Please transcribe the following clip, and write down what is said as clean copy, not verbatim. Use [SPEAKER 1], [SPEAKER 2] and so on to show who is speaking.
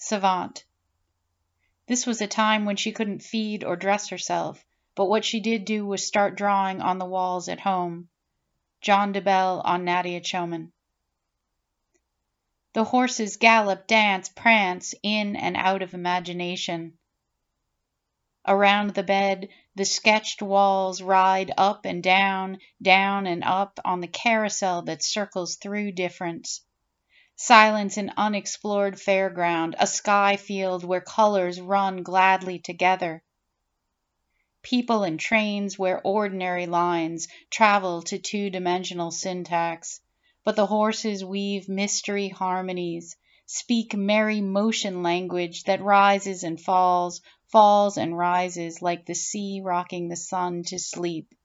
[SPEAKER 1] Savant. This was a time when she couldn't feed or dress herself, but what she did do was start drawing on the walls at home. John de Bell on Nadia Choman. The horses gallop, dance, prance in and out of imagination. Around the bed, the sketched walls ride up and down, down and up on the carousel that circles through difference. Silence an unexplored fairground, a sky field where colors run gladly together. People and trains where ordinary lines travel to two-dimensional syntax, but the horses weave mystery harmonies, speak merry motion language that rises and falls, falls and rises like the sea rocking the sun to sleep.